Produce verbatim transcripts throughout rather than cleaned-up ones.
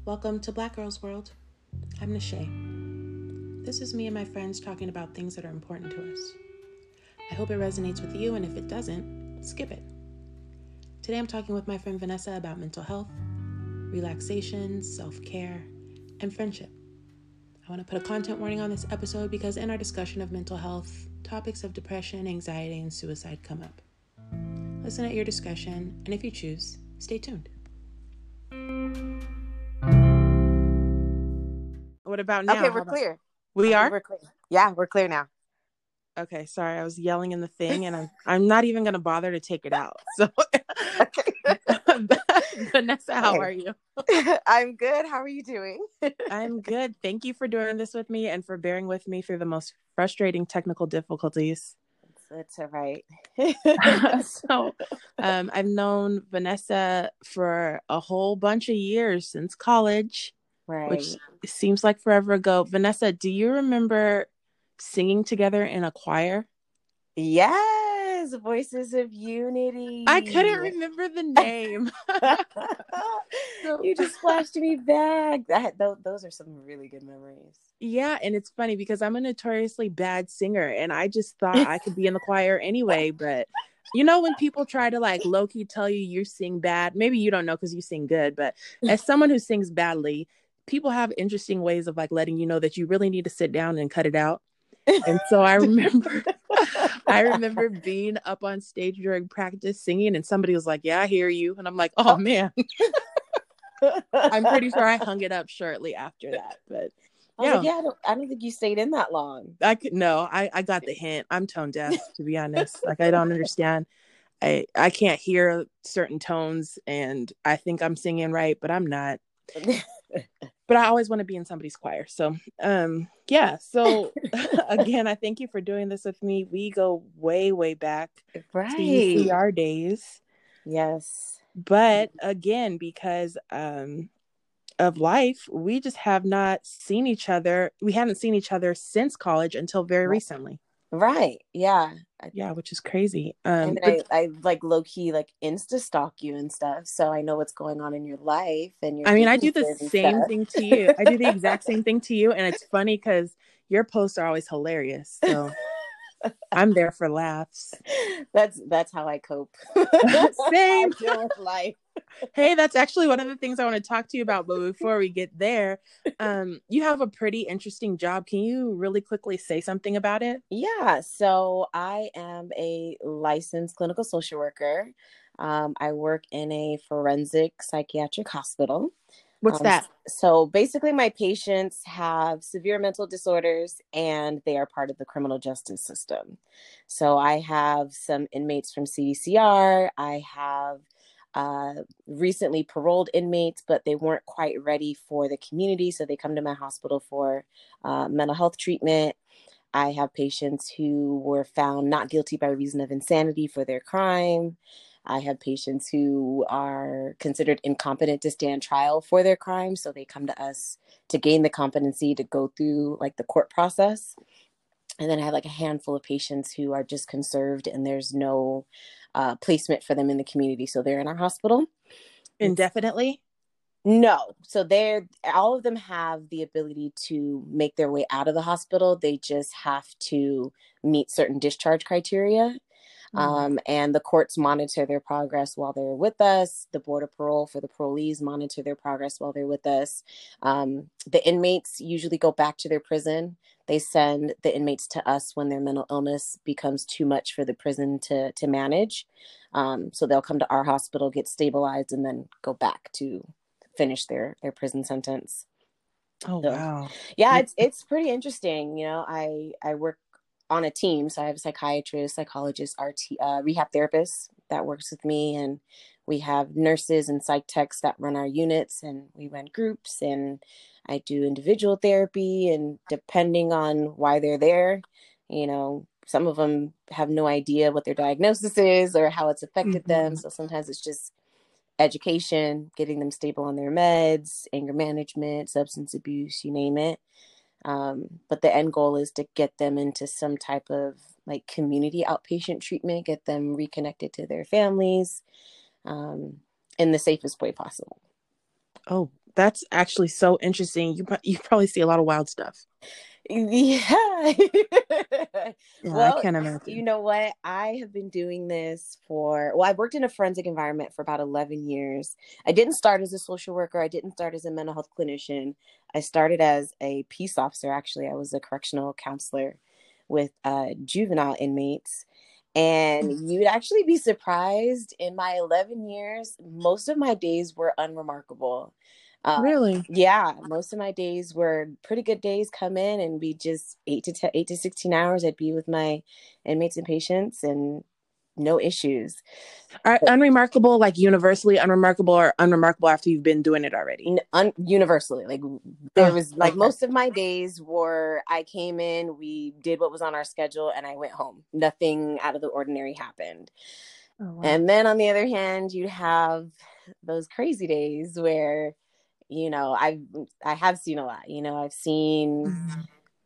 Welcome to Black Girls World. I'm Nashay. This is me and my friends talking about things that are important to us. I hope it resonates with you, and if it doesn't, skip it. Today I'm talking with my friend Vanessa about mental health, relaxation, self-care, and friendship. I want to put a content warning on this episode because in our discussion of mental health, topics of depression, anxiety, and suicide come up. Listen at your discretion, and if you choose, stay tuned. What about now? Okay, we're clear. We are? We're clear. Yeah, we're clear now. Okay, sorry, I was yelling in the thing, and I'm I'm not even gonna bother to take it out. So, Vanessa, how are you? I'm good. How are you doing? I'm good. Thank you for doing this with me and for bearing with me through the most frustrating technical difficulties. It's, it's all right. so, um, I've known Vanessa for a whole bunch of years since college, right. which seems like forever ago. Vanessa, do you remember singing together in a choir? Yes, Voices of Unity. I couldn't remember the name. so, you just flashed me back. That those, those are some really good memories. Yeah, and it's funny because I'm a notoriously bad singer, and I just thought I could be in the choir anyway. But you know, when people try to like low-key tell you you sing bad, maybe you don't know because you sing good, but as someone who sings badly, people have interesting ways of like letting you know that you really need to sit down and cut it out. And so I remember I remember being up on stage during practice singing, and somebody was like, yeah, I hear you. And I'm like, oh, man. I'm pretty sure I hung it up shortly after that. But yeah, like, yeah I, don't, I don't think you stayed in that long. I could no, I, I got the hint. I'm tone deaf, to be honest. Like, I don't understand. I, I can't hear certain tones, and I think I'm singing right, but I'm not. But I always want to be in somebody's choir. So, um, yeah. So, again, I thank you for doing this with me. We go way, way back right. to U C R days. Yes. But again, because um, of life, we just have not seen each other. We haven't seen each other since college until very right. recently. Right. Yeah. Yeah, which is crazy. Um, I, mean, but, I, I like low key like Insta stalk you and stuff, so I know what's going on in your life and your. I mean, I do the same stuff. thing to you. I do the exact same thing to you, and it's funny because your posts are always hilarious. So I'm there for laughs. That's that's how I cope. Same. I deal with life. Hey, that's actually one of the things I want to talk to you about. But before we get there, um, you have a pretty interesting job. Can you really quickly say something about it? Yeah. So I am a licensed clinical social worker. Um, I work in a forensic psychiatric hospital. What's um, that? So basically, my patients have severe mental disorders and they are part of the criminal justice system. So I have some inmates from C D C R. I have uh, recently paroled inmates, but they weren't quite ready for the community. So they come to my hospital for uh, mental health treatment. I have patients who were found not guilty by reason of insanity for their crime. I have patients who are considered incompetent to stand trial for their crime. So they come to us to gain the competency to go through like the court process. And then I have like a handful of patients who are just conserved and there's no uh, placement for them in the community. So they're in our hospital. Indefinitely? No. So they're, all of them have the ability to make their way out of the hospital. They just have to meet certain discharge criteria. Um, and the courts monitor their progress while they're with us. The Board of Parole for the parolees monitor their progress while they're with us. Um, the inmates usually go back to their prison. They send the inmates to us when their mental illness becomes too much for the prison to, to manage. Um, so they'll come to our hospital, get stabilized, and then go back to finish their, their prison sentence. Oh, so, wow. Yeah, it's it's pretty interesting. You know, I, I work on a team. So I have a psychiatrist, psychologist, R T, uh, rehab therapist that works with me. And we have nurses and psych techs that run our units, and we run groups, and I do individual therapy. And depending on why they're there, you know, some of them have no idea what their diagnosis is or how it's affected mm-hmm. them. So sometimes it's just education, getting them stable on their meds, anger management, substance abuse, you name it. Um, but the end goal is to get them into some type of like community outpatient treatment, get them reconnected to their families um, in the safest way possible. Oh, That's actually so interesting. You you probably see a lot of wild stuff. Yeah. Yeah, I Well, can't you imagine. know what? I have been doing this for, well, I've worked in a forensic environment for about eleven years. I didn't start as a social worker. I didn't start as a mental health clinician. I started as a peace officer, actually. I was a correctional counselor with uh, juvenile inmates. And you'd actually be surprised, in my eleven years, most of my days were unremarkable. Uh, Really? yeah, most of my days were pretty good days. Come in and be just eight to ten, eight to sixteen hours. I'd be with my inmates and patients and no issues. Are unremarkable like universally unremarkable or unremarkable after you've been doing it already? Un- universally, like there Oh, was like okay. most of my days were I came in, we did what was on our schedule, and I went home. Nothing out of the ordinary happened. Oh, wow. And then on the other hand, you have those crazy days where, you know, I've I have seen a lot. You know, I've seen Mhm.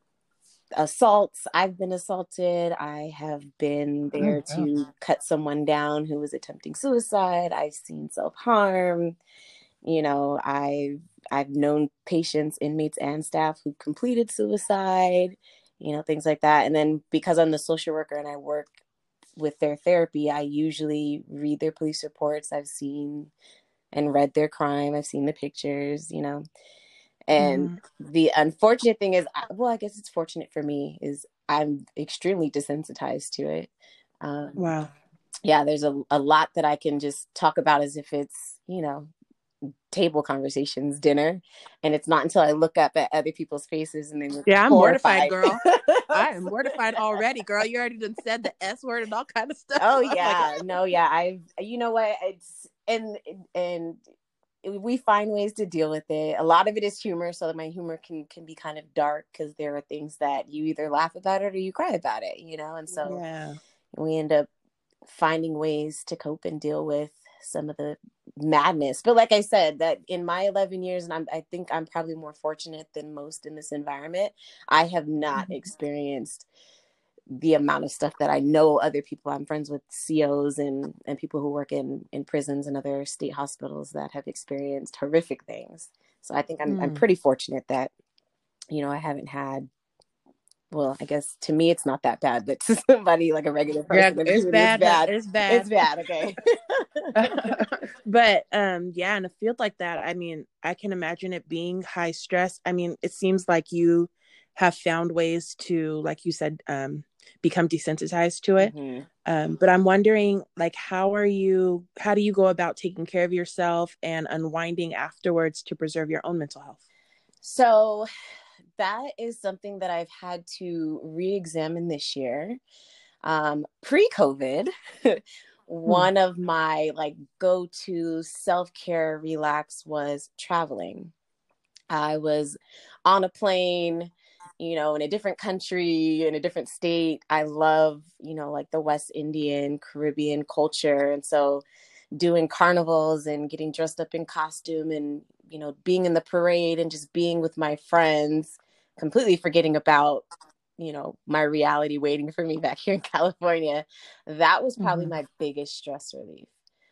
assaults. I've been assaulted. I have been Oh, there wow. to cut someone down who was attempting suicide. I've seen self-harm. You know, I've I've known patients, inmates, and staff who completed suicide, you know, things like that. And then because I'm the social worker and I work with their therapy, I usually read their police reports. I've seen and read their crime. I've seen the pictures, you know. And Mm-hmm. the unfortunate thing is, well, I guess it's fortunate for me, is I'm extremely desensitized to it. Um, Wow. yeah, there's a, a lot that I can just talk about as if it's, you know, table conversations, dinner. And it's not until I look up at other people's faces and they look Yeah, I'm mortified, horrified. girl. I am mortified already, girl. You already done said the S word and all kind of stuff. Oh I'm like, yeah, no, yeah. I've, you know what? It's, and, and we find ways to deal with it. A lot of it is humor, so that my humor can can be kind of dark because there are things that you either laugh about it or you cry about it, you know. And so yeah. we end up finding ways to cope and deal with some of the madness. But like I said, that in my eleven years, and I'm, I think I'm probably more fortunate than most in this environment, I have not Mhm. experienced the amount of stuff that I know other people. I'm friends with C Os and and people who work in in prisons and other state hospitals that have experienced horrific things. So I think I'm I'm Mm. pretty fortunate that, you know, I haven't had, well, I guess to me it's not that bad, but to somebody like a regular Yeah, person in the it's community, it's bad, hun. bad. It's It's bad. bad. Okay. But um yeah, in a field like that, I mean, I can imagine it being high stress. I mean, it seems like you have found ways to, like you said, um become desensitized to it. hmm Um but I'm wondering, like, how are you how do you go about taking care of yourself and unwinding afterwards to preserve your own mental health? So that is something that I've had to re-examine this year. Um, pre-COVID, Hmm. one of my like go-to self-care relax was traveling. I was on a plane, you know, in a different country, in a different state. I love, you know, like the West Indian, Caribbean culture. And so doing carnivals and getting dressed up in costume and, you know, being in the parade and just being with my friends, completely forgetting about, you know, my reality waiting for me back here in California. That was probably Hmm. my biggest stress relief.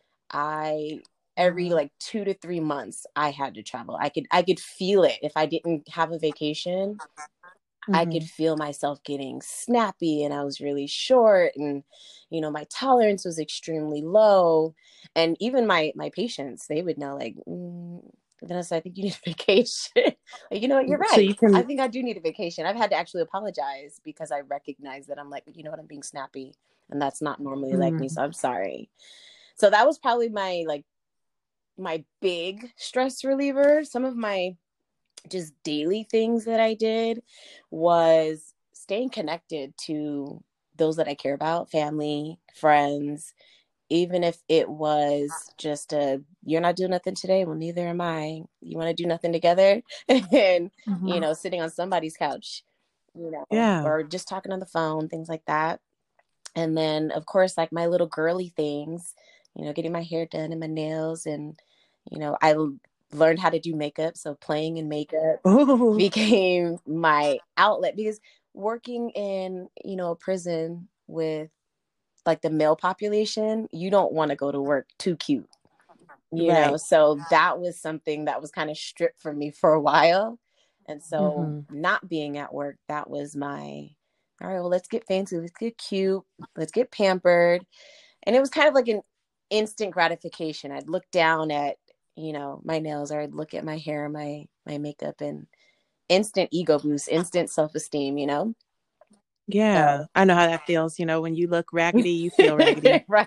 I every Wow. like two to three months I had to travel. I could I could feel it. If I didn't have a vacation, I could Hmm. feel myself getting snappy and I was really short, and you know my tolerance was extremely low. And even my my patients, they would know, like, mm, Vanessa, I think you need a vacation. Like, you know what, you're So right. you I can. think I do need a vacation. I've had to actually apologize because I recognize that I'm like, you know what, I'm being snappy and that's not normally like me. Mm. So I'm sorry. So that was probably my like my big stress reliever. Some of my just daily things that I did was staying connected to those that I care about, family, friends, even if it was just a, you're not doing nothing today, well, neither am I. You want to do nothing together? And, you Mhm. know, sitting on somebody's couch, you know, Yeah. or just talking on the phone, things like that. And then, of course, like my little girly things, you know, getting my hair done and my nails. And, you know, I l- learned how to do makeup. So playing in makeup Oh. became my outlet because working in, you know, a prison with like the male population, you don't want to go to work too cute. you know, Right. so that was something that was kind of stripped from me for a while. And so Mm-hmm. not being at work, that was my, all right, well, let's get fancy, let's get cute, let's get pampered. And it was kind of like an instant gratification. I'd look down at, you know, my nails, or I'd look at my hair, my my makeup, and instant ego boost, instant self-esteem, you know? Yeah, So I know how that feels. You know, when you look raggedy, you feel raggedy. right.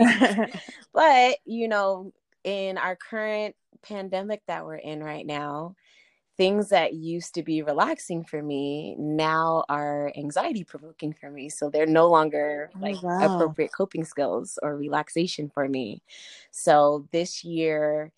But, you know, in our current pandemic that we're in right now, things that used to be relaxing for me now are anxiety provoking for me. So they're no longer like Oh, wow. appropriate coping skills or relaxation for me. So this year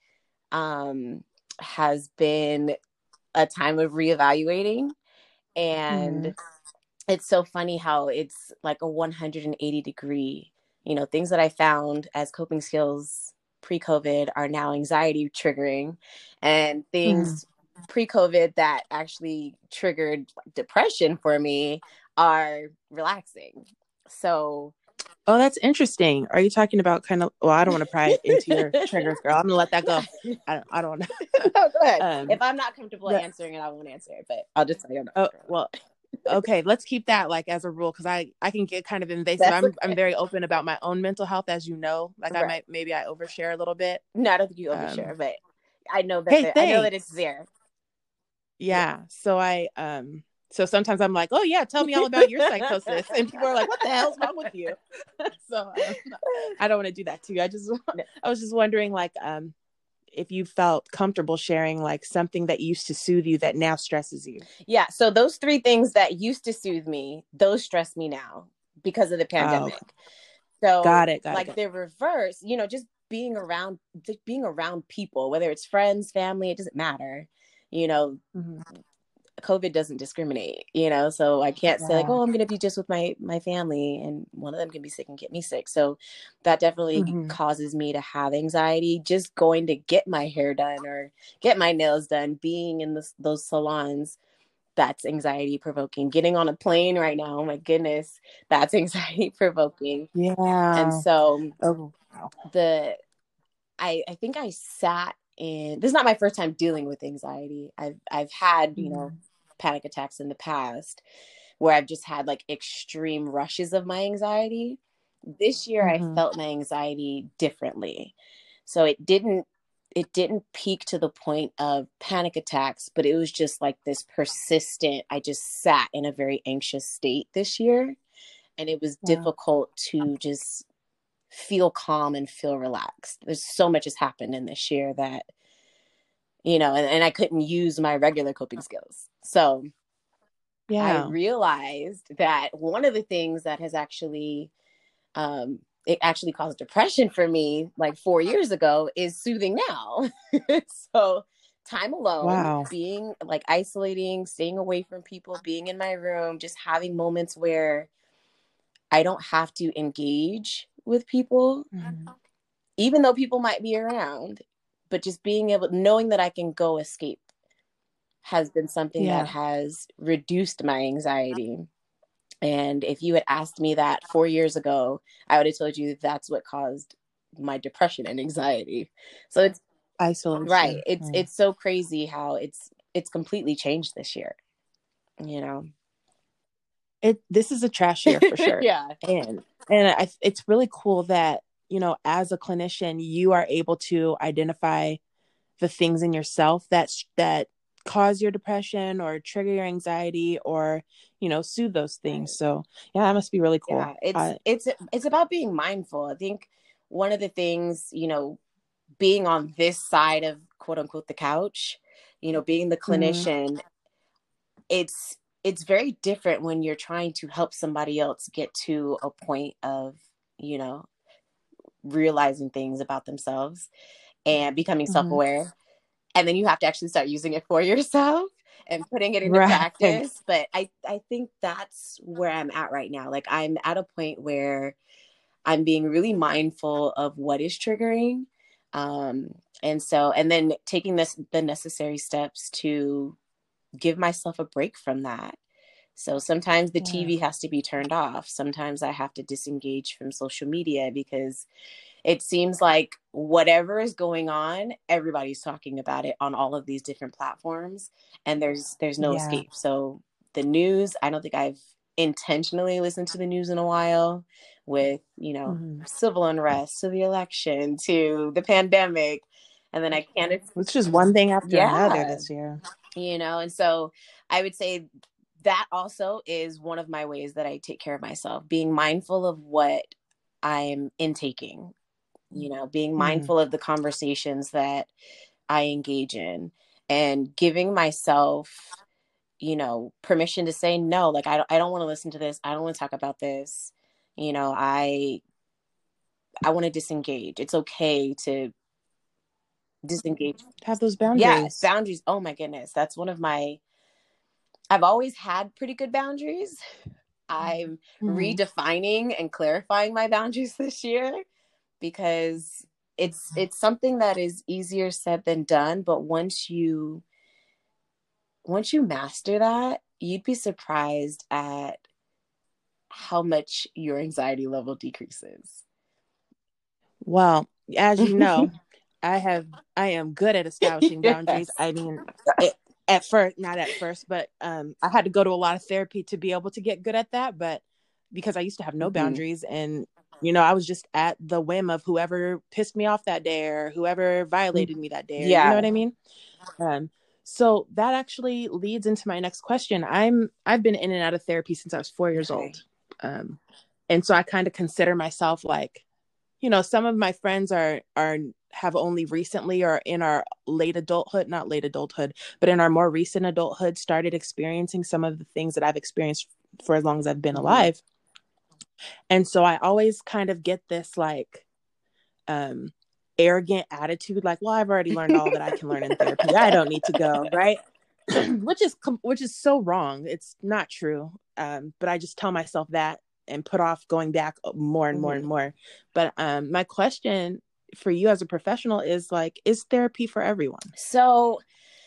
um, has been a time of reevaluating. Mm-hmm. And it's so funny how it's like a one hundred eighty degree, you know, things that I found as coping skills pre-COVID are now anxiety triggering, and Mm-hmm. things pre-COVID that actually triggered depression for me are relaxing. So Oh, that's interesting. Are you talking about kind of, well, I don't want to pry into your triggers, girl. I'm gonna let that go. I don't, I don't know. no, go ahead. um, If I'm not comfortable but, answering it, I won't answer it, but I'll just tell you I'm not oh, comfortable. well, okay, let's keep that like as a rule, because I I can get kind of invasive. That's I'm I'm okay. very open about my own mental health, as you know. Like I Right. might maybe I overshare a little bit. No, I don't think you Um, overshare, but I know that hey, the, I know that it's thanks. there. Yeah. Yeah. So I um so sometimes I'm like, oh yeah, tell me all about your psychosis, and people are like, what the hell's wrong with you? so um, I don't want to do that to you. I just No. I was just wondering like um if you felt comfortable sharing like something that used to soothe you that now stresses you. Yeah. So those three things that used to soothe me, those stress me now because of the Oh, pandemic. So got it, got it, like got the reverse, you know, just being around, just being around people, whether it's friends, family, it doesn't matter. You know, it. Mm-hmm. COVID doesn't discriminate, you know, so I can't say like, Yeah. oh, I'm going to be just with my my family and one of them can be sick and get me sick. So that definitely Mm-hmm. causes me to have anxiety. Just going to get my hair done or get my nails done, being in this, those salons, that's anxiety provoking. Getting on a plane right now, oh my goodness, that's anxiety provoking. And Yeah. so Oh, wow. the I I think I sat in, this is not my first time dealing with anxiety. I've I've had, you know, Mm-hmm. panic attacks in the past where I've just had like extreme rushes of my anxiety. This year I Mm-hmm. felt my anxiety differently. So it didn't it didn't peak to the point of panic attacks, but it was just like this persistent, I just sat in a very anxious state this year, and it was Wow. difficult to just feel calm and feel relaxed. There's so much has happened in this year that, you know, and, and I couldn't use my regular coping skills. So I Yeah. realized that one of the things that has actually, um, it actually caused depression for me like four years ago is soothing now. So time alone, Wow. being like isolating, staying away from people, being in my room, just having moments where I don't have to engage with people, Mm-hmm. even though people might be around, but just being able, knowing that I can go escape has been something that Yeah. has reduced my anxiety. And if you had asked me that four years ago, I would have told you that that's what caused my depression and anxiety. So it's right. Isolation. It's Mm. it's so crazy how it's it's completely changed this year, you know. It this is a trash year for sure. Yeah. And and I, it's really cool that, you know, as a clinician, you are able to identify the things in yourself that that cause your depression or trigger your anxiety or, you know, soothe those things. Right. So yeah, that must be really cool. Yeah, it's Uh, it's it's about being mindful. I think one of the things, you know, being on this side of quote unquote the couch, you know, being the mm, clinician, it's it's very different when you're trying to help somebody else get to a point of, you know, realizing things about themselves and becoming mm-hmm. self-aware. And then you have to actually start using it for yourself and putting it into Right. practice. But I, I think that's where I'm at right now. Like I'm at a point where I'm being really mindful of what is triggering. Um, and so, and then taking this, the necessary steps to give myself a break from that So sometimes the Yeah. T V has to be turned off. Sometimes I have to disengage from social media because it seems like whatever is going on, everybody's talking about it on all of these different platforms, and there's there's no Yeah. escape. So the news, I don't think I've intentionally listened to the news in a while, with, you know, Mm-hmm. civil unrest to the election to the pandemic. And then I can't, It's just one thing after another yeah, this year. you know, and so I would say that also is one of my ways that I take care of myself, being mindful of what I'm intaking, you know, being Mm-hmm. mindful of the conversations that I engage in, and giving myself, you know, permission to say no. Like, I don't, I don't want to listen to this. I don't want to talk about this. You know, I, I want to disengage. It's okay to disengage. Have those Yeah, boundaries. boundaries. Oh my goodness. That's one of my, I've always had pretty good boundaries. I'm Mm-hmm. redefining and clarifying my boundaries this year, because it's it's something that is easier said than done, but once you once you master that, you'd be surprised at how much your anxiety level decreases. Well, as you know, I have I am good at establishing boundaries. Yes. I mean, it, at first, not at first, but um, I had to go to a lot of therapy to be able to get good at that. But because I used to have no Mm-hmm. boundaries, and you know, I was just at the whim of whoever pissed me off that day or whoever violated me that day, or you know Yeah. what I mean. Um, so that actually leads into my next question. I'm I've been in and out of therapy since I was four years Okay. old, um, and so I kind of consider myself like, you know, some of my friends are are have only recently or in our late adulthood, not late adulthood, but in our more recent adulthood, started experiencing some of the things that I've experienced for as long as I've been Mm-hmm. alive. And so I always kind of get this like um arrogant attitude, like, well, I've already learned all that I can learn in therapy. I don't need to go, right? which is which is so wrong. It's not true. Um, but I just tell myself that and put off going back more and more Mm-hmm. and more. But um, my question for you as a professional is like, is therapy for everyone? So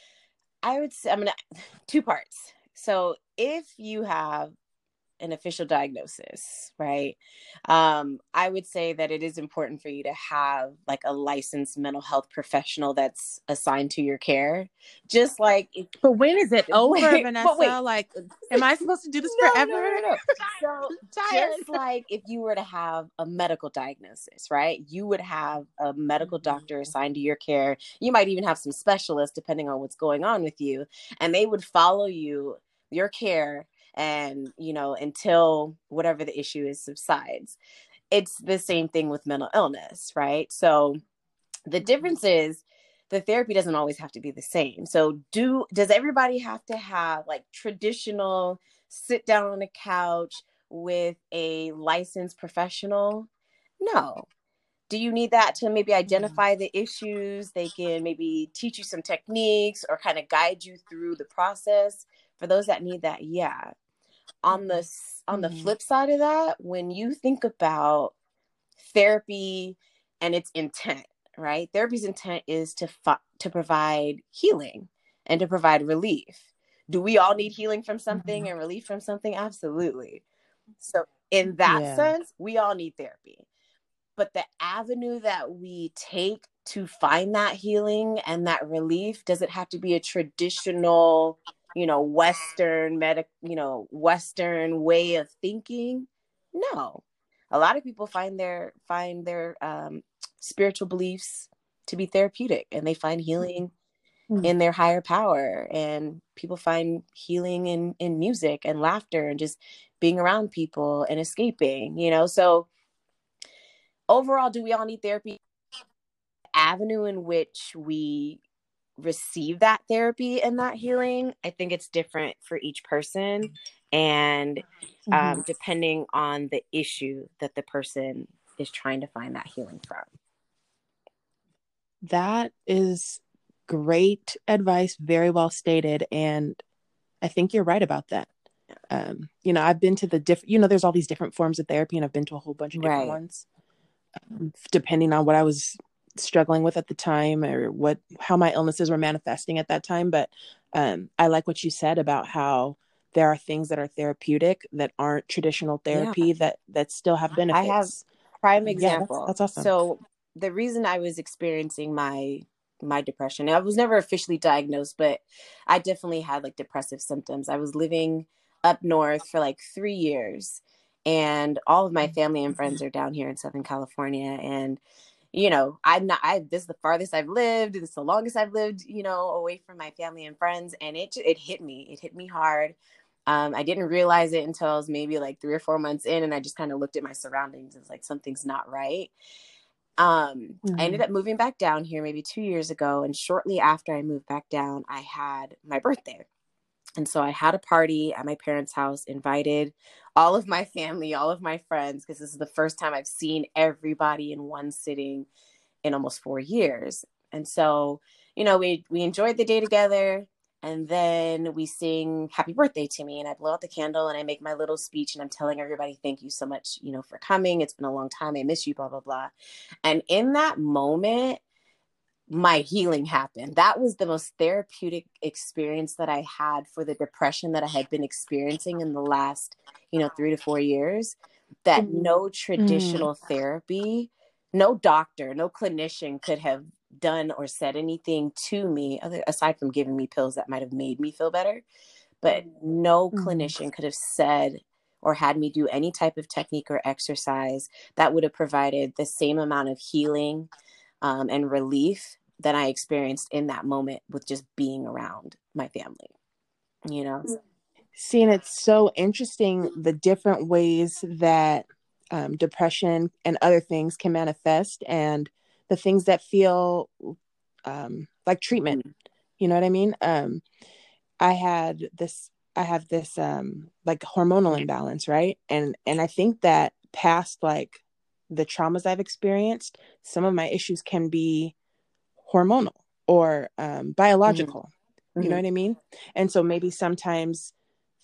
I would say, I'm gonna two parts. So if you have an official diagnosis, right? Um, I would say that it is important for you to have like a licensed mental health professional that's assigned to your care. Just like, if, But when is it over, wait, but Vanessa? wait, Like, am I supposed to do this no, forever? no, no, no. So Tired. just like if you were to have a medical diagnosis, right? You would have a medical doctor assigned to your care. You might even have some specialists depending on what's going on with you, and they would follow you, your care, and, you know, until whatever the issue is subsides. It's the same thing with mental illness, right? So the difference is the therapy doesn't always have to be the same. So do does everybody have to have like traditional sit down on a couch with a licensed professional? No. Do you need that to maybe identify the issues? They can maybe teach you some techniques or kind of guide you through the process. For those that need that, yeah. On the on the Mm-hmm. flip side of that, when you think about therapy and its intent, right? Therapy's intent is to fi- to provide healing and to provide relief. Do we all need healing from something Mm-hmm. and relief from something? Absolutely. So in that Yeah. sense, we all need therapy. But the avenue that we take to find that healing and that relief, does it have to be a traditional, you know, Western medic, you know, Western way of thinking? No. A lot of people find their find their um, spiritual beliefs to be therapeutic, and they find healing Mm-hmm. in their higher power. And people find healing in in music and laughter and just being around people and escaping, you know. So overall, do we all need therapy? The avenue in which we receive that therapy and that healing, I think it's different for each person, and Mm-hmm. um, depending on the issue that the person is trying to find that healing from. That is great advice, very well stated, and I think you're right about that. Um, you know, I've been to the different, you know, there's all these different forms of therapy, and I've been to a whole bunch of different Right. ones, um, depending on what I was struggling with at the time or what, how my illnesses were manifesting at that time. But um, I like what you said about how there are things that are therapeutic that aren't traditional Yeah. therapy that that still have benefits. I have prime Yeah, that's, example. that's awesome. So the reason I was experiencing my my depression, I was never officially diagnosed, but I definitely had like depressive symptoms. I was living up north for like three years, and all of my family and friends are down here in Southern California. And you know, I'm not, I, this is the farthest I've lived. This is the longest I've lived, you know, away from my family and friends. And it, it hit me, it hit me hard. Um, I didn't realize it until I was maybe like three or four months in. And I just kind of looked at my surroundings. It's like, something's not right. Um, Mm-hmm. I ended up moving back down here maybe two years ago. And shortly after I moved back down, I had my birthday. And so I had a party at my parents' house, invited all of my family, all of my friends, because this is the first time I've seen everybody in one sitting in almost four years. And so, you know, we, we enjoyed the day together, and then we sing happy birthday to me, and I blow out the candle and I make my little speech, and I'm telling everybody, thank you so much, you know, for coming. It's been a long time. I miss you, blah, blah, blah. And in that moment, my healing happened. That was the most therapeutic experience that I had for the depression that I had been experiencing in the last, you know, three to four years, that no traditional mm. therapy, no doctor, no clinician could have done or said anything to me, other, aside from giving me pills that might have made me feel better. But no mm. clinician could have said or had me do any type of technique or exercise that would have provided the same amount of healing um, and relief that I experienced in that moment with just being around my family, you know? See, and it's so interesting, the different ways that um, depression and other things can manifest, and the things that feel um, like treatment. You know what I mean? Um, I had this, I have this um, like hormonal imbalance, right? And, and I think that past like the traumas I've experienced, some of my issues can be hormonal or um, biological. Mm-hmm. You know what I mean? And so maybe sometimes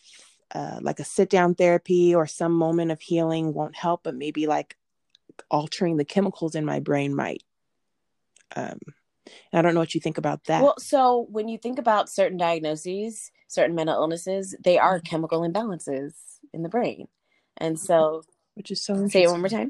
uh, like a sit down therapy or some moment of healing won't help, but maybe like altering the chemicals in my brain might. Um, I don't know what you think about that. Well, so when you think about certain diagnoses, certain mental illnesses, they are chemical imbalances in the brain. And so, which is so interesting. Say it one more time.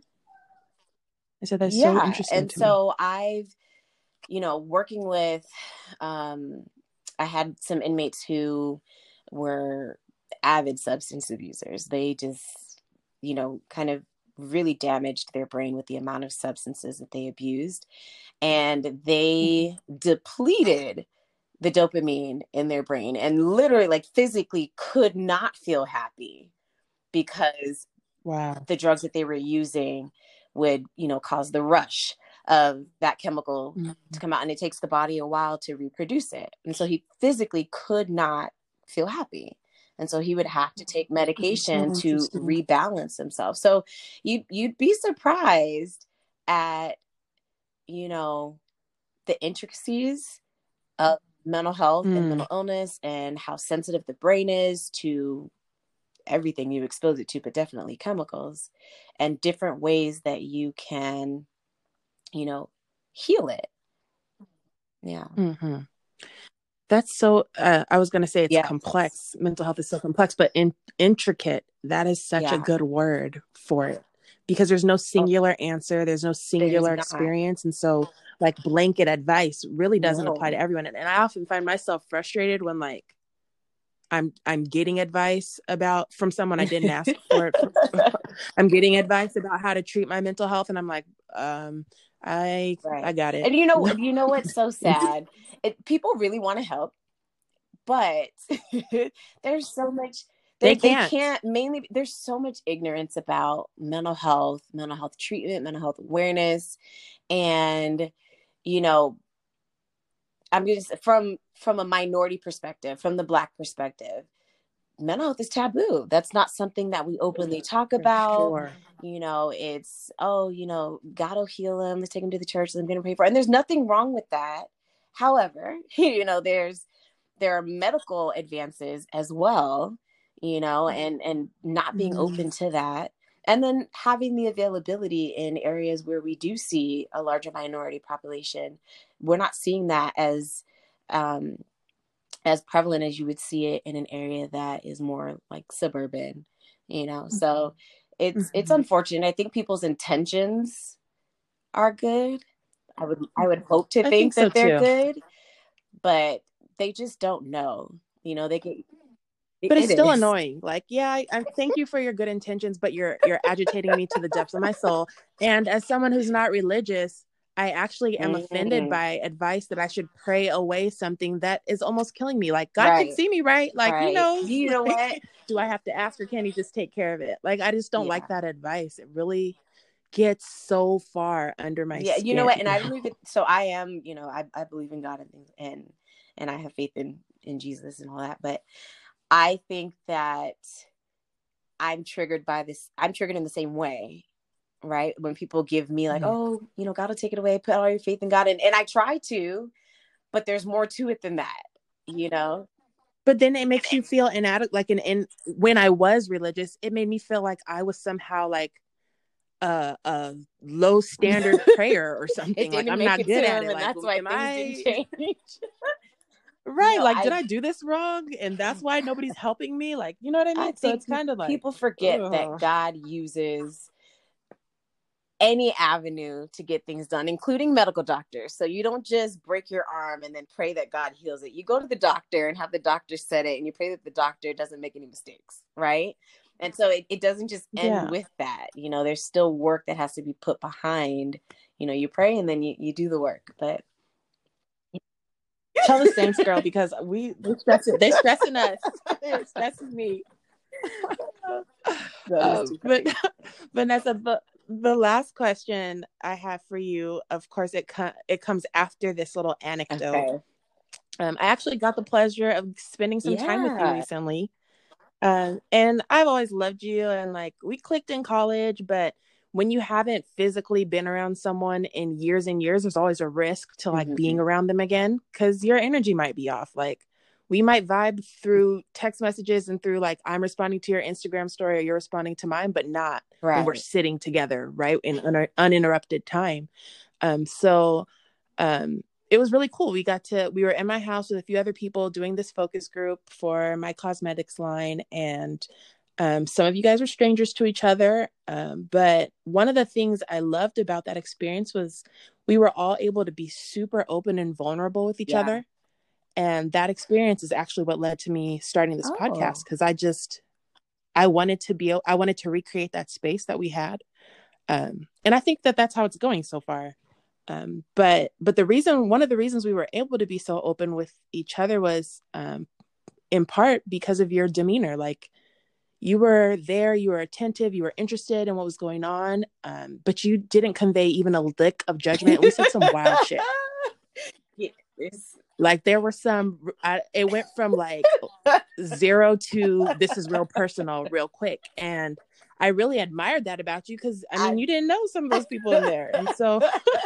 I said that's yeah, so interesting. And to so me. I've, you know, working with, um, I had some inmates who were avid substance abusers. They just, you know, kind of really damaged their brain with the amount of substances that they abused. And they depleted the dopamine in their brain and literally like physically could not feel happy because wow. the drugs that they were using would, you know, cause the rush of that chemical mm-hmm. to come out, and it takes the body a while to reproduce it. And so he physically could not feel happy. And so he would have to take medication so to rebalance himself. So you, you'd be surprised at, you know, the intricacies of mental health mm. and mental illness, and how sensitive the brain is to everything you expose it to, but definitely chemicals, and different ways that you can, you know, heal it. Yeah. Mm-hmm. That's so, uh, I was going to say it's yes. complex. Mental health is so complex, but in, intricate, that is such yeah. a good word for it, because there's no singular oh. answer. There's no singular there's experience. And so like blanket advice really doesn't no. apply to everyone. And, and I often find myself frustrated when like, I'm I'm getting advice about from someone I didn't ask for it. I'm getting advice about how to treat my mental health, and I'm like, um, I right. I got it. And you know, you know what's so sad? It, people really want to help, but there's so much they, they can't. They can't. Mainly, there's so much ignorance about mental health, mental health treatment, mental health awareness, and you know. I'm just from from a minority perspective, from the Black perspective, mental health is taboo. That's not something that we openly talk about. Sure. You know, it's, oh, you know, God will heal him. Let's take him to the church. I'm going to pray for him. And there's nothing wrong with that. However, you know, there's there are medical advances as well, you know, and and not being mm. open to that. And then having the availability in areas where we do see a larger minority population, we're not seeing that as um, as prevalent as you would see it in an area that is more like suburban, you know. So it's it's Mhm. unfortunate. I think people's intentions are good. I would I would hope to I think think so that they're too. good, but they just don't know. You know, they get it, But it's it still is. annoying. Like, yeah, I, I thank you for your good intentions, but you're you're agitating me to the depths of my soul. And as someone who's not religious, I actually am offended Mm, by advice that I should pray away something that is almost killing me. Like, God can right, see me, right? Like, he right. knows. You know what? Like, do I have to ask or can he just take care of it? Like, I just don't like Yeah. that advice. It really gets so far under my Yeah, you know skin, what? And you I don't know? even so I am, you know, I, I believe in God and things and and I have faith in in Jesus and all that, but I think that I'm triggered by this. I'm triggered in the same way, right? When people give me like, Mhm. oh, you know, God will take it away, put all your faith in God. And, and I try to, but there's more to it than that, you know? But then it makes you feel inadequate. Like, in, in when I was religious, it made me feel like I was somehow like a, a low standard prayer or It something. Like, didn't I'm make not it to good at him, it. and Like, that's why am things didn't I change. right? No, Like, did I I do this wrong? And that's why nobody's helping me? Like, you know what I I mean? So think it's pe- kind of like, people forget that ugh. God uses any avenue to get things done, including medical doctors. So you don't just break your arm and then pray that God heals it. You go to the doctor and have the doctor set it, and you pray that the doctor doesn't make any mistakes, right? And so it, it doesn't just end Yeah. with that. You know, there's still work that has to be put behind. You know, you pray and then you, you do the work. But Tell the Saints, girl, because we they're stressing, they're stressing us. It stresses me. that is Um, too but funny. Vanessa, the the last question I have for you, of course, it co- it comes after this little anecdote. Okay. Um, I actually got the pleasure of spending some time with you Yeah. recently. Um, and I've always loved you, and like we clicked in college, but when you haven't physically been around someone in years and years, there's always a risk to like Mm-hmm. being around them again because your energy might be off. Like, we might vibe through text messages and through like I'm responding to your Instagram story or you're responding to mine, but not when we're Right. sitting together, right, in un- uninterrupted time. Um, so um, it was really cool. We got to, we were in my house with a few other people doing this focus group for my cosmetics line. And um, some of you guys were strangers to each other. Um, but one of the things I loved about that experience was we were all able to be super open and vulnerable with each Yeah. other. And that experience is actually what led to me starting this podcast. Oh. Cause I just, I wanted to be, I wanted to recreate that space that we had. Um, and I think that that's how it's going so far. Um, but but the reason, one of the reasons we were able to be so open with each other was um, in part because of your demeanor. Like, you were there, you were attentive, you were interested in what was going on, um, but you didn't convey even a lick of judgment. We said some wild shit. Yes. Like, there were some, I, it went from like zero to this is real personal real quick. And I really admired that about you because I mean, I you didn't know some of those people in there. And so,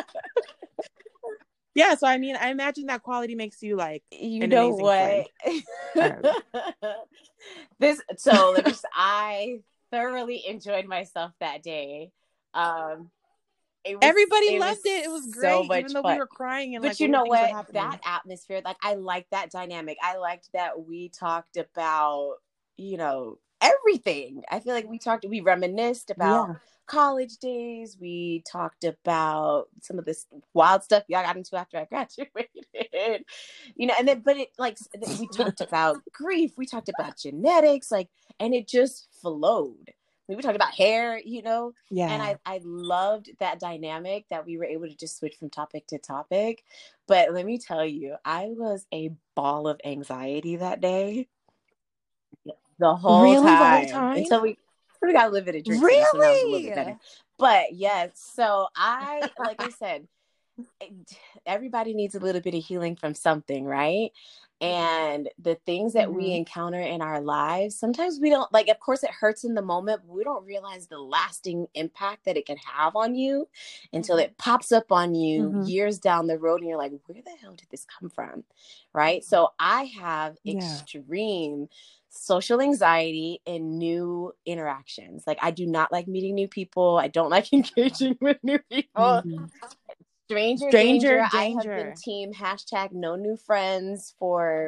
yeah, so I mean, I imagine that quality makes you like you an know amazing what? friend. Um, this so let me just, I thoroughly enjoyed myself that day. Um it was everybody it was loved it. It was so great, even much though we fun. were crying and like But you weird know things were what? That happening. atmosphere, like I liked that dynamic. I liked that we talked about, you know, everything. I feel like we talked, we reminisced about Yeah. college days. We talked about some of this wild stuff y'all got into after I graduated, you know, and then, but it like, we talked about grief. We talked about genetics, like, and it just flowed. We talked about hair, you know, and Yeah. I, I loved that dynamic that we were able to just switch from topic to topic. But let me tell you, I was a ball of anxiety that day the whole Really? The whole time time? until we we got a little bit of drink in us, so now it's a little Really? bit better. But yes, so I, like I said, everybody needs a little bit of healing from something, right? And the things that we Mm-hmm. encounter in our lives, sometimes we don't, like, of course it hurts in the moment, but we don't realize the lasting impact that it can have on you until it pops up on you Mm-hmm. years down the road and you're like, where the hell did this come from? Right? So I have Yeah. extreme social anxiety in new interactions. Like, I do not like meeting new people. I don't like engaging with new people. Mm-hmm. Stranger Stranger danger. I have been danger. team hashtag no new friends for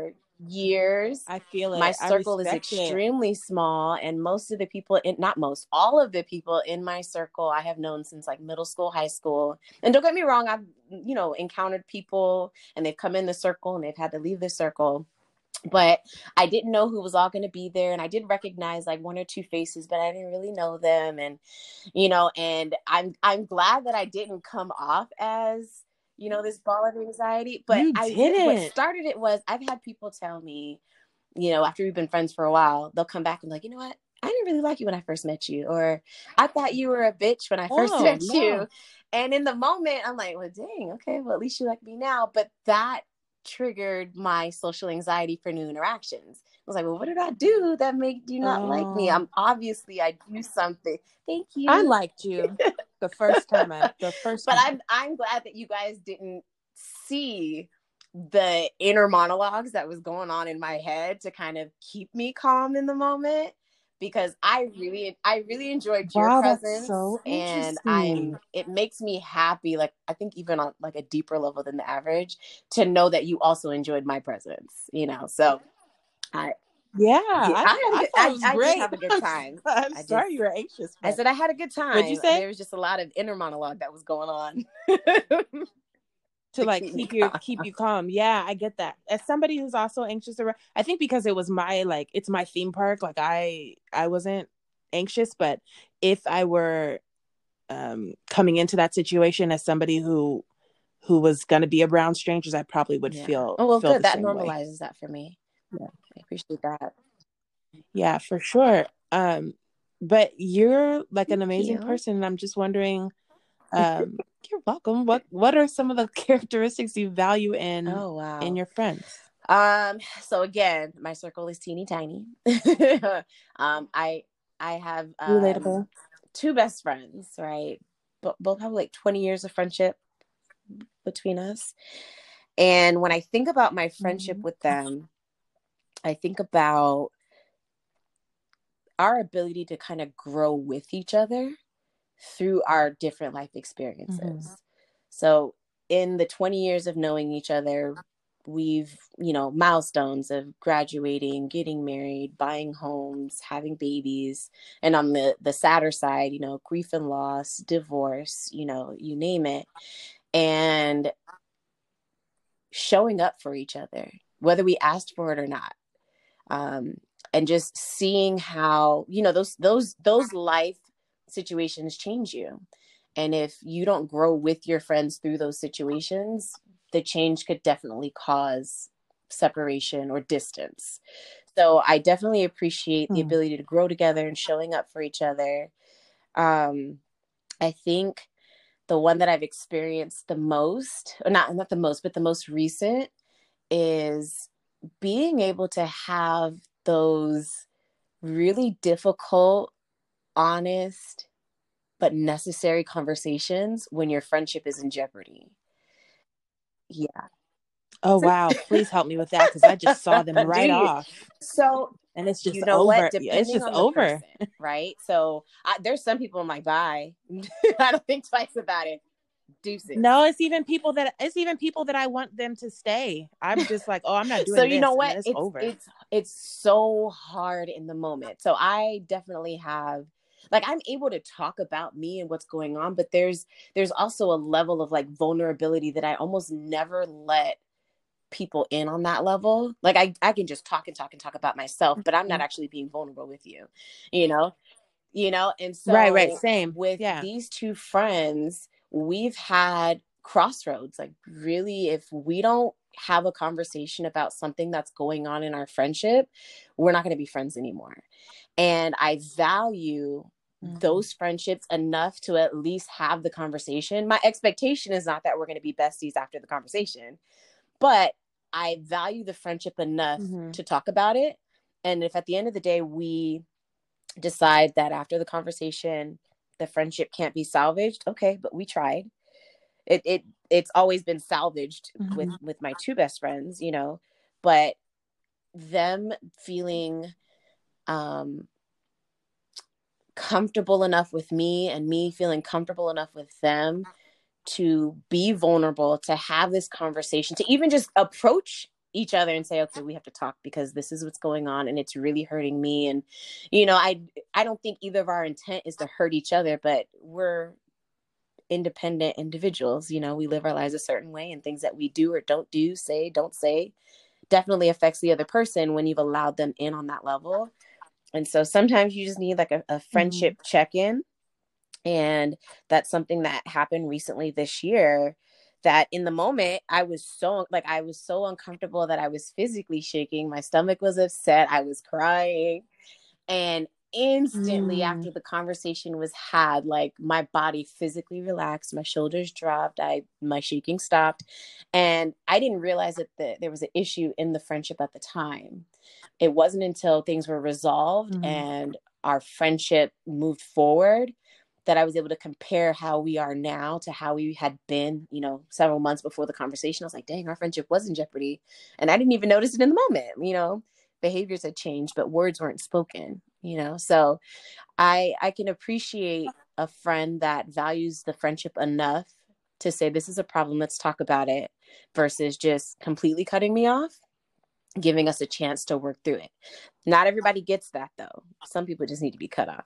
years. I feel My it. I circle is respect it. extremely small, and most of the people in, not most, all of the people in my circle I have known since like middle school, high school. And don't get me wrong, I've, you know, encountered people and they've come in the circle and they've had to leave the circle. But I didn't know who was all going to be there. And I did recognize like one or two faces, but I didn't really know them. And, you know, and I'm, I'm glad that I didn't come off as, you know, this ball of anxiety, but You I, what didn't. started it was I've had people tell me, you know, after we've been friends for a while, they'll come back and be like, you know what? I didn't really like you when I first met you, or I thought you were a bitch when I first Oh, met no. you. And in the moment, I'm like, well, dang, okay, well, at least you like me now. But that triggered my social anxiety for new interactions. I was like, well, what did I do that made you not Oh. like me? I'm obviously I do something. Thank you. I liked you the first time. I, the first but time. I'm I'm glad that you guys didn't see the inner monologues that was going on in my head to kind of keep me calm in the moment, because I really I really enjoyed your Wow, presence, that's so and interesting. I'm it makes me happy, like I think even on like a deeper level than the average, to know that you also enjoyed my presence, you know. So I Yeah, yeah, I, I had a I good, thought it I, was I did great. have a good time. I'm I just sorry you were anxious, I but said I had a good what'd you time. say? There was just a lot of inner monologue that was going on. To To like keep me keep you calm. keep you calm. Yeah, I get that. As somebody who's also anxious around, I think because it was my like it's my theme park. Like I I wasn't anxious, but if I were um coming into that situation as somebody who who was going to be around strangers, I probably would Yeah. feel Oh well, feel good. the That same way. normalizes that for me. Yeah. I appreciate that. Yeah, for sure. Um, but you're like an Thank amazing you. person, and I'm just wondering, um, you're welcome. What what are some of the characteristics you value in Oh wow. in your friends? Um. So again, my circle is teeny tiny. um. I I have um Relatable. two best friends, right? But both have like twenty years of friendship between us. And when I think about my friendship Mm-hmm. with them, I think about our ability to kind of grow with each other through our different life experiences. Mm-hmm. So in the twenty years of knowing each other, we've, you know, milestones of graduating, getting married, buying homes, having babies. And on the, the sadder side, you know, grief and loss, divorce, you know, you name it. And showing up for each other, whether we asked for it or not. Um, and just seeing how, you know, those, those, those life situations change you. And if you don't grow with your friends through those situations, the change could definitely cause separation or distance. So I definitely appreciate the Mm-hmm. ability to grow together and showing up for each other. Um, I think the one that I've experienced the most, or not, not the most, but the most recent, is being able to have those really difficult, honest, but necessary conversations when your friendship is in jeopardy. Yeah. Oh wow! Please help me with that because I just saw them Do right you? off, So, and it's just you know what? over. It's Depending just on the over. person, right? So, I, there's some people I'm like, bye. I don't think twice about it. Deuces. No, it's even people that it's even people that I want them to stay. I'm just like, oh, I'm not So doing you know this, and what? then it's It's over. it's it's so hard in the moment. So I definitely have, like, I'm able to talk about me and what's going on, but there's there's also a level of like vulnerability that I almost never let people in on that level. Like I I can just talk and talk and talk about myself, but I'm not actually being vulnerable with you. You know? You know, and Right, right, so same. with Yeah. these two friends, we've had crossroads. Like, really, if we don't have a conversation about something that's going on in our friendship, we're not going to be friends anymore. And I value Mm-hmm. those friendships enough to at least have the conversation. My expectation is not that we're going to be besties after the conversation, but I value the friendship enough Mm-hmm. to talk about it. And if at the end of the day, we decide that after the conversation the friendship can't be salvaged, okay, but we tried. It it it's always been salvaged Mm-hmm. with with my two best friends, you know, but them feeling um comfortable enough with me and me feeling comfortable enough with them to be vulnerable, to have this conversation, to even just approach each other and say, okay, we have to talk because this is what's going on and it's really hurting me. And, you know, I, I don't think either of our intent is to hurt each other, but we're independent individuals. You know, we live our lives a certain way, and things that we do or don't do, say, don't say, definitely affects the other person when you've allowed them in on that level. And so sometimes you just need like a, a friendship mm-hmm. check-in. And that's something that happened recently this year, that in the moment I was so like, I was so uncomfortable that I was physically shaking. My stomach was upset. I was crying. And instantly mm. after the conversation was had, like my body physically relaxed, my shoulders dropped, I, my shaking stopped. And I didn't realize that the, there was an issue in the friendship at the time. It wasn't until things were resolved mm. and our friendship moved forward that I was able to compare how we are now to how we had been, you know, several months before the conversation. I was like, dang, our friendship was in jeopardy. And I didn't even notice it in the moment. You know, behaviors had changed, but words weren't spoken, you know? So I, I can appreciate a friend that values the friendship enough to say, this is a problem, let's talk about it, versus just completely cutting me off, giving us a chance to work through it. Not everybody gets that though. Some people just need to be cut off.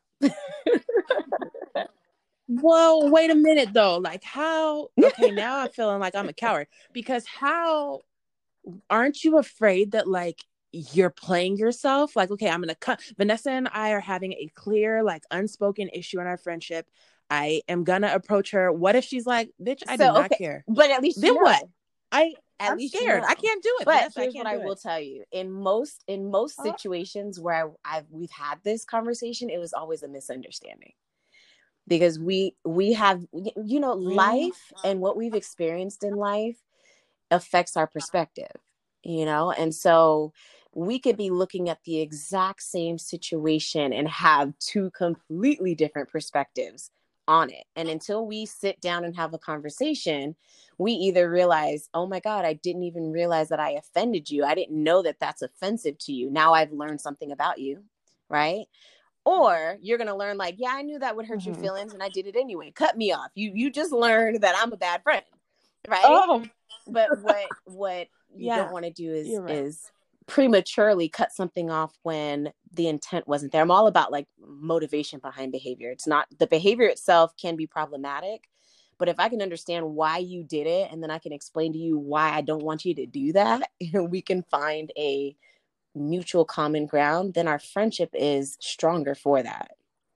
Well, wait a minute though. Like how, okay, now I'm feeling like I'm a coward, because how, aren't you afraid that like you're playing yourself? Like, okay, I'm going to cut. Vanessa and I are having a clear, like unspoken issue in our friendship. I am going to approach her. What if she's like, bitch, I so, do not okay. care. But at least then you know. what? I, At I'm least scared. You know. I can't do it. But Vanessa, here's I what I will it. tell you: in most in most situations where I, I've we've had this conversation, it was always a misunderstanding, because we we have you know life and what we've experienced in life affects our perspective, you know, and so we could be looking at the exact same situation and have two completely different perspectives on it. And until we sit down and have a conversation, we either realize, oh my God, I didn't even realize that I offended you. I didn't know that that's offensive to you. Now I've learned something about you, right? Or you're going to learn like, yeah, I knew that would hurt mm-hmm. your feelings and I did it anyway. Cut me off. You you just learned that I'm a bad friend, right? Oh. But what what you yeah, don't want to do is right. is prematurely cut something off when the intent wasn't there. I'm all about like motivation behind behavior. It's not, the behavior itself can be problematic, but if I can understand why you did it, and then I can explain to you why I don't want you to do that, we can find a mutual common ground, then our friendship is stronger for that.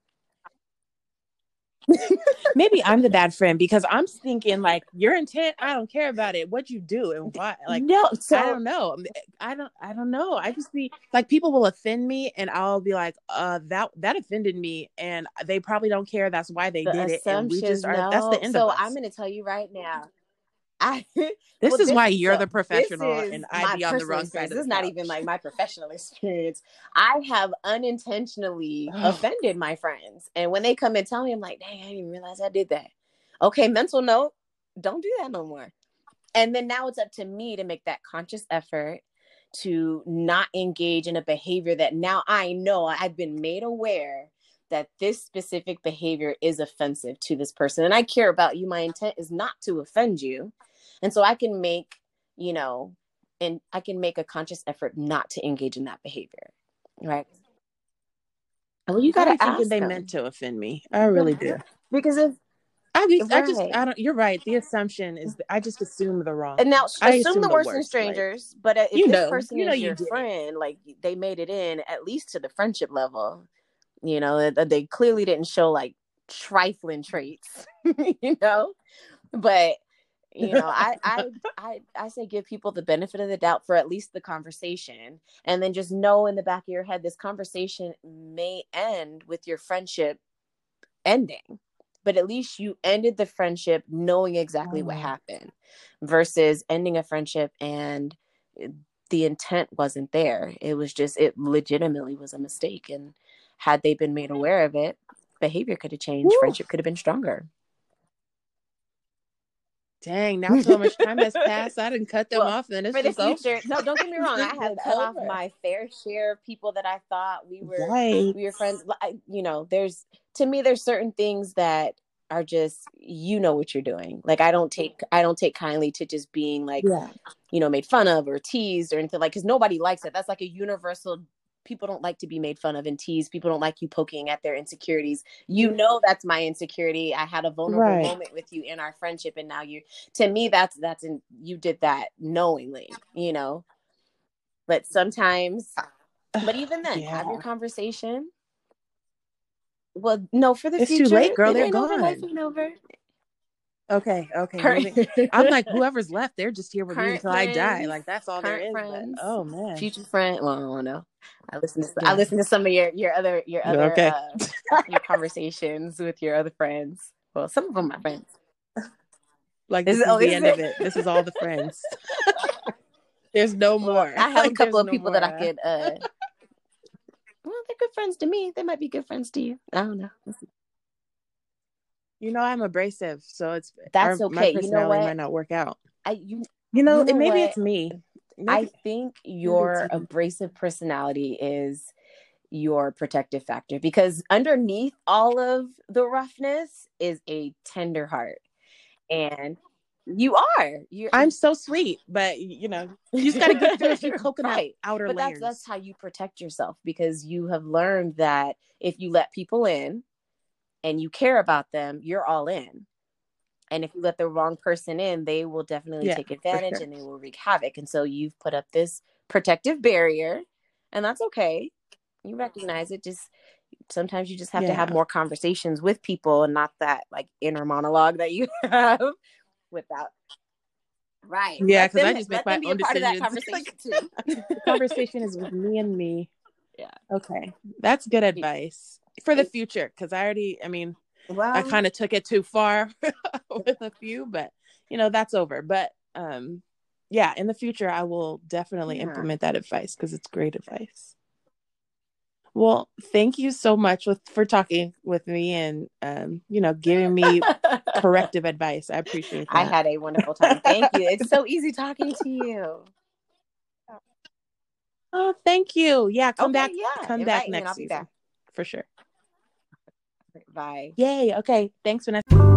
Maybe I'm the bad friend, because I'm thinking like, your intent, I don't care about it, what you do and why. Like, no, so, I don't know. I don't, I don't know. I just be like, people will offend me and I'll be like, uh, that, that offended me, and they probably don't care. That's why they the did it. And we just are, no. that's the end so of us. I'm going to tell you right now. I, this well, is this, why you're so the professional and I be on the wrong side of the This is not couch. even like my professional experience. I have unintentionally offended my friends. And when they come and tell me, I'm like, dang, I didn't even realize I did that. Okay, mental note, don't do that no more. And then now it's up to me to make that conscious effort to not engage in a behavior that now I know I've been made aware that this specific behavior is offensive to this person. And I care about you. My intent is not to offend you. And so I can make, you know, and I can make a conscious effort not to engage in that behavior. Right. Well, you got to ask they them. Meant to offend me. I really do. Because if I, be, right. I just, I don't, you're right. The assumption is, I just assume the wrong. And now I assume, assume the, the worst, worst in strangers, like, but if you this know, person you know is you your did. friend, like they made it in at least to the friendship level, you know, they, they clearly didn't show like trifling traits, you know, but you know, I, I, I, I say give people the benefit of the doubt for at least the conversation, and then just know in the back of your head, this conversation may end with your friendship ending, but at least you ended the friendship knowing exactly oh. what happened, versus ending a friendship and the intent wasn't there. It was just, it legitimately was a mistake. And had they been made aware of it, behavior could have changed. Woo. Friendship could have been stronger. Dang, now so much time has passed. I didn't cut them well, off, and it's for the just future. Over. No, don't get me wrong. I have cut off my fair share of people that I thought we were right. we were friends. I, you know, there's to me, there's certain things that are just, you know what you're doing. Like, I don't take, I don't take kindly to just being like, Yeah. you know, made fun of or teased or anything, like, because nobody likes it. That's like a universal, people don't like to be made fun of and teased. People don't like you poking at their insecurities. You know, that's my insecurity. I had a vulnerable Right. moment with you in our friendship. And now you, to me, that's, that's, in, you did that knowingly, you know, but sometimes, but even then, Yeah. have your conversation. Well, no, for the It's future. too late, girl. It They're ain't over, life gone. ain't over. Okay, okay. Current, Moving. I'm like, whoever's left, they're just here with me current until I die. friends, Like that's all there current is. But friends, oh man. future friend. Well, I don't know. I listen to I Yeah. listen to some of your your other your other Okay. uh, your conversations with your other friends. Well, some of them are friends. Like Is this it- is oh, the is end it? of it. This is all the friends. There's no Well, more. I have Like, a couple there's of no people more. that I could. Uh, well, they're good friends to me. They might be good friends to you. I don't know. You know, I'm abrasive, so it's That's our, my okay. You know personality what? might not work out. I you You know, you know maybe what? it's me. Maybe, I think maybe it's your me. abrasive personality is your protective factor, because underneath all of the roughness is a tender heart, and you are you're I'm so sweet, but you know, you just got to get through a few coconut right. outer But layers. that's that's how you protect yourself, because you have learned that if you let people in and you care about them, you're all in. And if you let the wrong person in, they will definitely Yeah, take advantage sure. and they will wreak havoc. And so you've put up this protective barrier, and that's okay. You recognize it. Just sometimes you just have to Yeah. have more conversations with people, and not that like inner monologue that you have without. Right. Yeah, Let because I them just make let my them be a own part of that decisions. conversation Like, too. the conversation is with me and me. Yeah. Okay, that's good advice for the future. Because I already, I mean, Well, I kind of took it too far with a few, but you know, that's over. But um, yeah, in the future, I will definitely yeah. implement that advice because it's great advice. Well, thank you so much with, for talking with me and um, you know, giving me corrective advice. I appreciate that. I had a wonderful time. Thank you. It's so easy talking to you. Oh, thank you. Yeah, come Okay, back. yeah. Come back Invite me and next I'll be season back. for sure. Bye. Yay. Okay. Thanks, Vanessa.